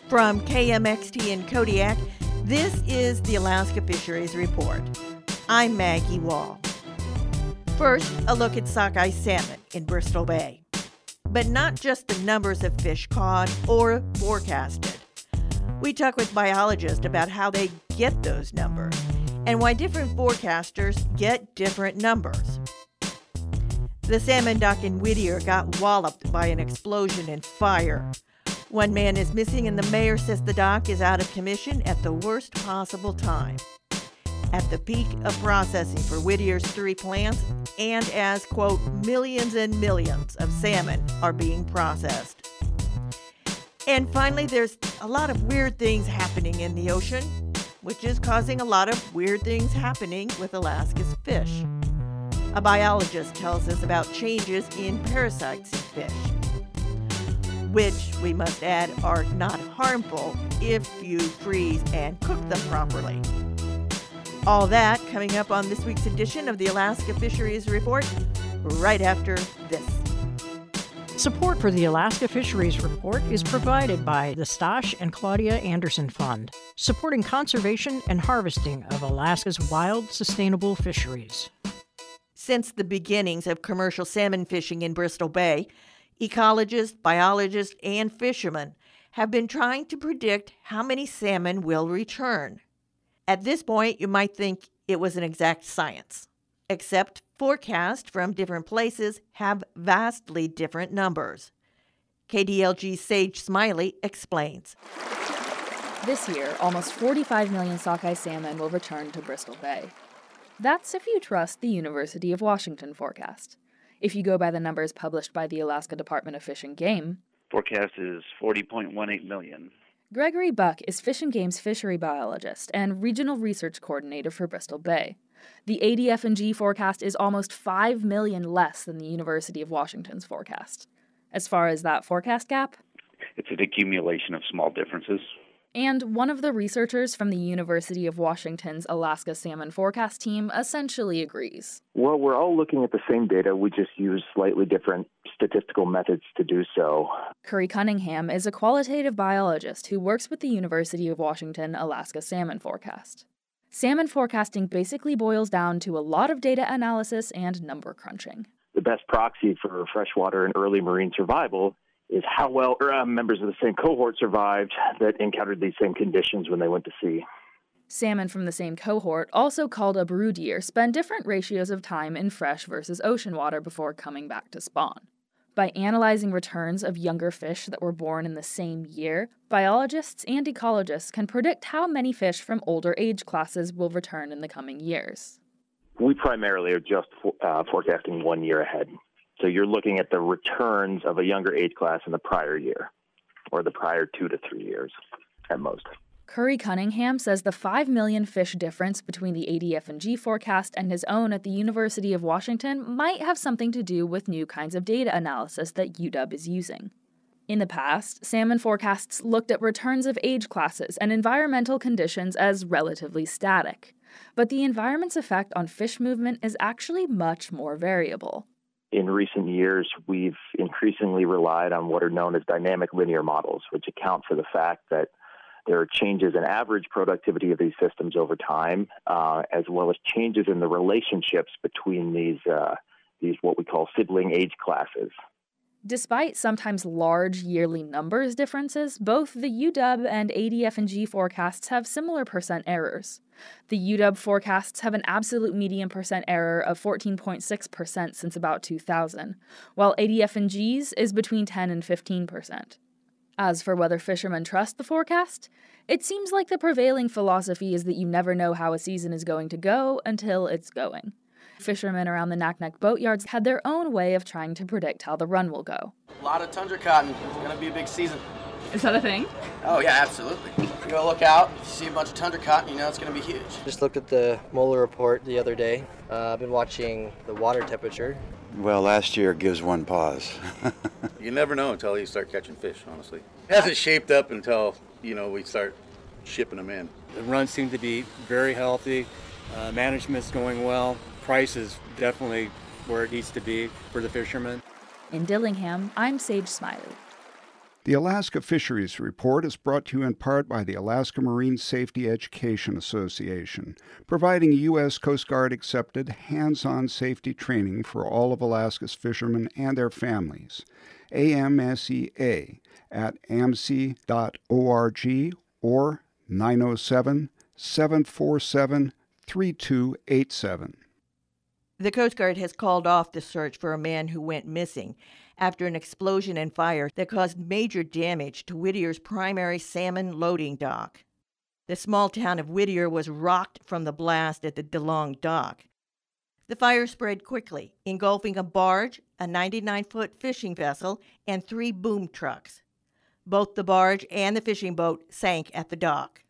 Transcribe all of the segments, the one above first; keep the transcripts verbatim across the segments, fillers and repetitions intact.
From K M X T in Kodiak, this is the Alaska Fisheries Report. I'm Maggie Wall. First, a look at sockeye salmon in Bristol Bay. But not just the numbers of fish caught or forecasted. We talk with biologists about how they get those numbers and why different forecasters get different numbers. The salmon dock in Whittier got walloped by an explosion and fire. One man is missing and the mayor says the dock is out of commission at the worst possible time. At the peak of processing for Whittier's three plants, and as, quote, millions and millions of salmon are being processed. And finally, there's a lot of weird things happening in the ocean, which is causing a lot of weird things happening with Alaska's fish. A biologist tells us about changes in parasites in fish, which, we must add, are not harmful if you freeze and cook them properly. All that coming up on this week's edition of the Alaska Fisheries Report, right after this. Support for the Alaska Fisheries Report is provided by the Stosh and Claudia Anderson Fund, supporting conservation and harvesting of Alaska's wild, sustainable fisheries. Since the beginnings of commercial salmon fishing in Bristol Bay, ecologists, biologists, and fishermen have been trying to predict how many salmon will return. At this point, you might think it was an exact science, except forecasts from different places have vastly different numbers. K D L G's Sage Smiley explains. This year, almost forty-five million sockeye salmon will return to Bristol Bay. That's if you trust the University of Washington forecast. If you go by the numbers published by the Alaska Department of Fish and Game, forecast is forty point one eight million. Gregory Buck is Fish and Game's fishery biologist and regional research coordinator for Bristol Bay. The A D F and G forecast is almost five million less than the University of Washington's forecast. As far as that forecast gap, it's an accumulation of small differences. And one of the researchers from the University of Washington's Alaska Salmon Forecast team essentially agrees. Well, we're all looking at the same data. We just use slightly different statistical methods to do so. Curry Cunningham is a qualitative biologist who works with the University of Washington Alaska Salmon Forecast. Salmon forecasting basically boils down to a lot of data analysis and number crunching. The best proxy for freshwater and early marine survival is how well uh, members of the same cohort survived that encountered these same conditions when they went to sea. Salmon from the same cohort, also called a brood year, spend different ratios of time in fresh versus ocean water before coming back to spawn. By analyzing returns of younger fish that were born in the same year, biologists and ecologists can predict how many fish from older age classes will return in the coming years. We primarily are just uh, forecasting one year ahead. So you're looking at the returns of a younger age class in the prior year, or the prior two to three years at most. Curry Cunningham says the five million fish difference between the A D F and G forecast and his own at the University of Washington might have something to do with new kinds of data analysis that U W is using. In the past, salmon forecasts looked at returns of age classes and environmental conditions as relatively static. But the environment's effect on fish movement is actually much more variable. In recent years, we've increasingly relied on what are known as dynamic linear models, which account for the fact that there are changes in average productivity of these systems over time, uh, as well as changes in the relationships between these, uh, these what we call sibling age classes. Despite sometimes large yearly numbers differences, both the U W and A D F and G forecasts have similar percent errors. The U W forecasts have an absolute median percent error of fourteen point six percent since about two thousand, while A D F and G's is between ten and fifteen percent. As for whether fishermen trust the forecast, it seems like the prevailing philosophy is that you never know how a season is going to go until it's going. Fishermen around the Naknek boatyards had their own way of trying to predict how the run will go. A lot of tundra cotton. It's going to be a big season. Is that a thing? Oh, yeah, absolutely. You go look out, if you see a bunch of tundra cotton, you know it's going to be huge. Just looked at the Moeller report the other day. Uh, I've been watching the water temperature. Well, last year gives one pause. You never know until you start catching fish, honestly. It hasn't shaped up until, you know, we start shipping them in. The runs seem to be very healthy. Uh, management's going well. Price is definitely where it needs to be for the fishermen. In Dillingham, I'm Sage Smiley. The Alaska Fisheries Report is brought to you in part by the Alaska Marine Safety Education Association, providing U S Coast Guard-accepted hands-on safety training for all of Alaska's fishermen and their families. A M S E A at A M S E dot org or nine oh seven, seven four seven, three two eight seven. The Coast Guard has called off the search for a man who went missing after an explosion and fire that caused major damage to Whittier's primary salmon loading dock. The small town of Whittier was rocked from the blast at the DeLong dock. The fire spread quickly, engulfing a barge, a ninety-nine foot fishing vessel, and three boom trucks. Both the barge and the fishing boat sank at the dock.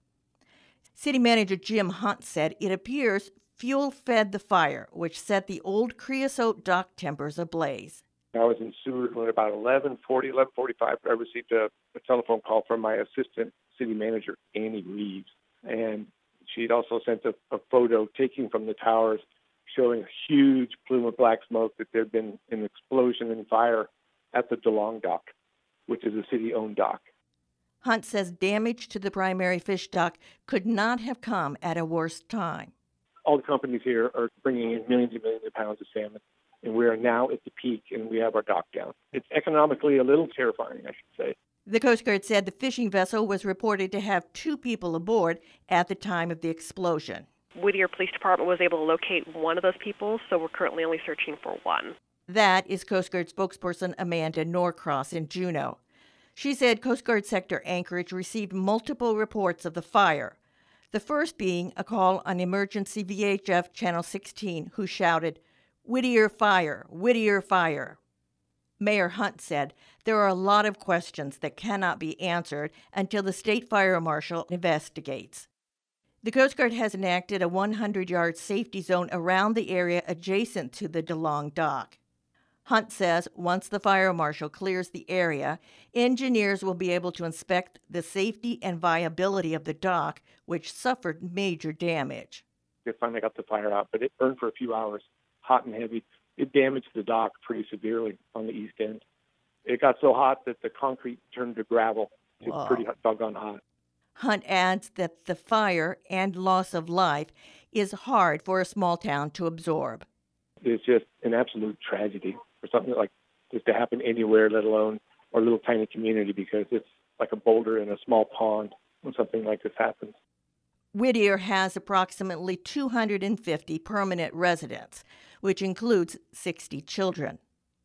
City Manager Jim Hunt said it appears fuel fed the fire, which set the old creosote dock timbers ablaze. I was in Seward when about eleven forty, eleven forty-five, I received a, a telephone call from my assistant city manager, Annie Reeves. And she'd also sent a, a photo taken from the towers showing a huge plume of black smoke that there had been an explosion and fire at the DeLong dock, which is a city-owned dock. Hunt says damage to the primary fish dock could not have come at a worse time. All the companies here are bringing in millions and millions of pounds of salmon, and we are now at the peak, and we have our dock down. It's economically a little terrifying, I should say. The Coast Guard said the fishing vessel was reported to have two people aboard at the time of the explosion. Whittier Police Department was able to locate one of those people, so we're currently only searching for one. That is Coast Guard spokesperson Amanda Norcross in Juneau. She said Coast Guard Sector Anchorage received multiple reports of the fire. The first being a call on emergency V H F Channel sixteen, who shouted, "Whittier fire, Whittier fire." Mayor Hunt said there are a lot of questions that cannot be answered until the state fire marshal investigates. The Coast Guard has enacted a one hundred yard safety zone around the area adjacent to the DeLong dock. Hunt says once the fire marshal clears the area, engineers will be able to inspect the safety and viability of the dock, which suffered major damage. They finally got the fire out, but it burned for a few hours, hot and heavy. It damaged the dock pretty severely on the east end. It got so hot that the concrete turned to gravel. It's Whoa. pretty doggone hot. Hunt adds that the fire and loss of life is hard for a small town to absorb. It's just an absolute tragedy for something like this to happen anywhere, let alone our little tiny community, because it's like a boulder in a small pond when something like this happens. Whittier has approximately two hundred fifty permanent residents, which includes sixty children.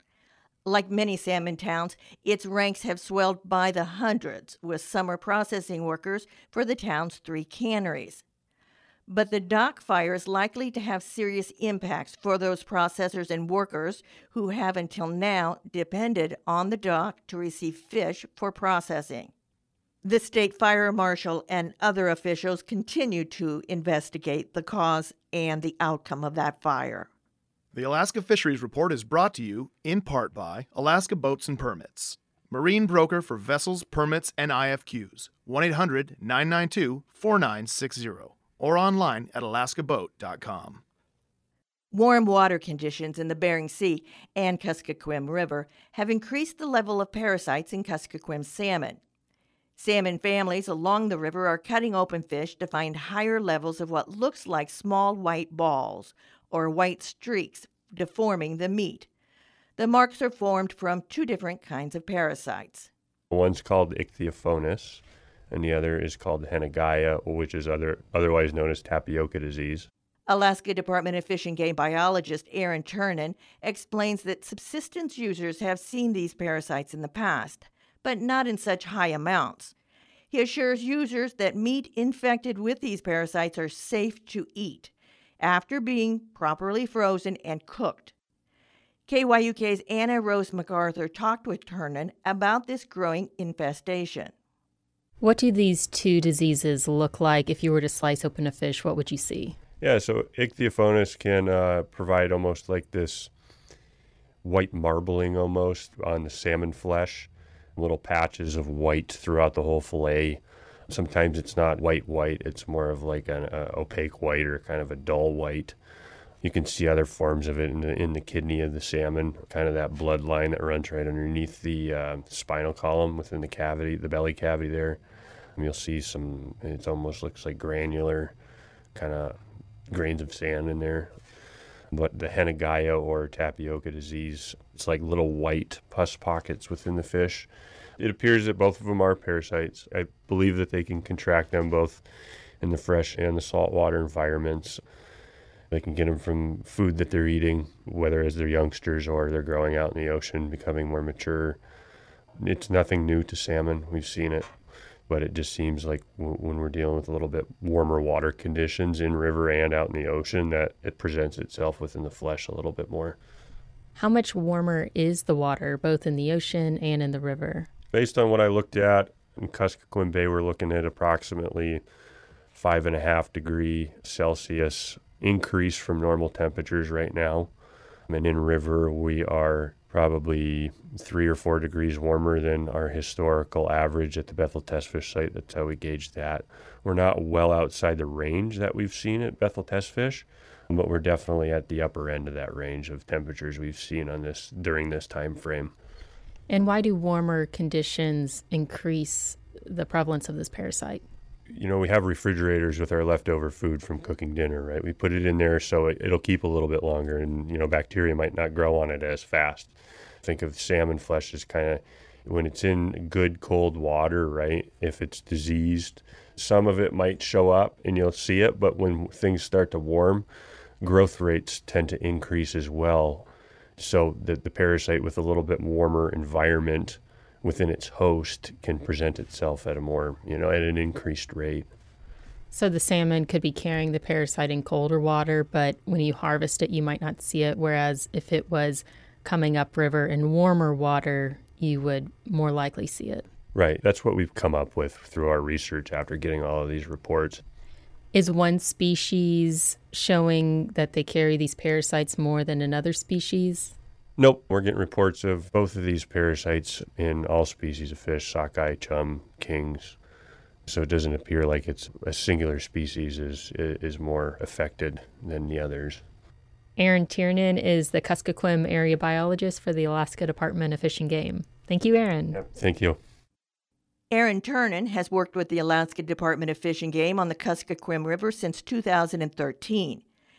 Like many salmon towns, its ranks have swelled by the hundreds, with summer processing workers for the town's three canneries. But the dock fire is likely to have serious impacts for those processors and workers who have until now depended on the dock to receive fish for processing. The state fire marshal and other officials continue to investigate the cause and the outcome of that fire. The Alaska Fisheries Report is brought to you in part by Alaska Boats and Permits, marine broker for vessels, permits, and I F Qs. one eight hundred, nine nine two, four nine six zero or online at alaska boat dot com. Warm water conditions in the Bering Sea and Kuskokwim River have increased the level of parasites in Kuskokwim salmon. Salmon families along the river are cutting open fish to find higher levels of what looks like small white balls or white streaks deforming the meat. The marks are formed from two different kinds of parasites. One's called Ichthyophonus, and the other is called Hennegaia, which is other, otherwise known as tapioca disease. Alaska Department of Fish and Game biologist Aaron Turnen explains that subsistence users have seen these parasites in the past, but not in such high amounts. He assures users that meat infected with these parasites are safe to eat after being properly frozen and cooked. K Y U K's Anna Rose MacArthur talked with Turnen about this growing infestation. What do these two diseases look like? If you were to slice open a fish, what would you see? Yeah, so Ichthyophonus can uh, provide almost like this white marbling almost on the salmon flesh, little patches of white throughout the whole fillet. Sometimes it's not white white, it's more of like an uh, opaque white or kind of a dull white. You can see other forms of it in the, in the kidney of the salmon, kind of that blood line that runs right underneath the uh, spinal column within the cavity, the belly cavity there. And you'll see some, it almost looks like granular kind of grains of sand in there. But the Hennegaia or tapioca disease, it's like little white pus pockets within the fish. It appears that both of them are parasites. I believe that they can contract them both in the fresh and the saltwater environments. They can get them from food that they're eating, whether as they're youngsters or they're growing out in the ocean, becoming more mature. It's nothing new to salmon. We've seen it. But it just seems like w- when we're dealing with a little bit warmer water conditions in river and out in the ocean, that it presents itself within the flesh a little bit more. How much warmer is the water, both in the ocean and in the river? Based on what I looked at, in Kuskokwim Bay, we're looking at approximately five and a half degree Celsius increase from normal temperatures right now. And in river, we are probably three or four degrees warmer than our historical average at the Bethel Test Fish site. That's how we gauge that. We're not well outside the range that we've seen at Bethel Test Fish, but we're definitely at the upper end of that range of temperatures we've seen on this during this time frame. And why do warmer conditions increase the prevalence of this parasite? You know, we have refrigerators with our leftover food from cooking dinner, right? We put it in there so it, it'll keep a little bit longer, and, you know, bacteria might not grow on it as fast. Think of salmon flesh as kind of, when it's in good cold water, right? If it's diseased, some of it might show up and you'll see it, but when things start to warm, growth rates tend to increase as well. So that the parasite with a little bit warmer environment within its host can present itself at a more, you know, at an increased rate. So the salmon could be carrying the parasite in colder water, but when you harvest it, you might not see it. Whereas if it was coming upriver in warmer water, you would more likely see it. Right. That's what we've come up with through our research after getting all of these reports. Is one species showing that they carry these parasites more than another species? Nope. We're getting reports of both of these parasites in all species of fish, sockeye, chum, kings. So it doesn't appear like it's a singular species is is more affected than the others. Aaron Tiernan is the Kuskokwim area biologist for the Alaska Department of Fish and Game. Thank you, Aaron. Yep, thank you. Aaron Tiernan has worked with the Alaska Department of Fish and Game on the Kuskokwim River since two thousand thirteen.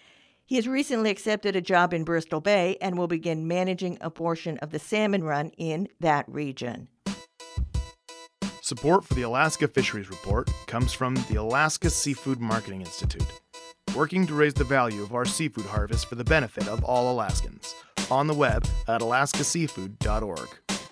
He has recently accepted a job in Bristol Bay and will begin managing a portion of the salmon run in that region. Support for the Alaska Fisheries Report comes from the Alaska Seafood Marketing Institute, working to raise the value of our seafood harvest for the benefit of all Alaskans. On the web at alaska seafood dot org.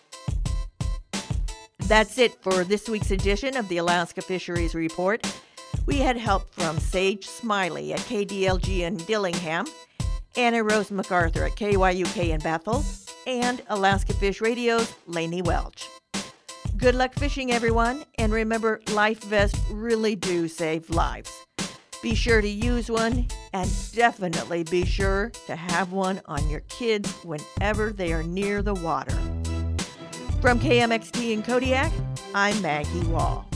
That's it for this week's edition of the Alaska Fisheries Report. We had help from Sage Smiley at K D L G in Dillingham, Anna Rose MacArthur at K Y U K in Bethel, and Alaska Fish Radio's Lainey Welch. Good luck fishing, everyone, and remember, life vests really do save lives. Be sure to use one, and definitely be sure to have one on your kids whenever they are near the water. From K M X T in Kodiak, I'm Maggie Wall.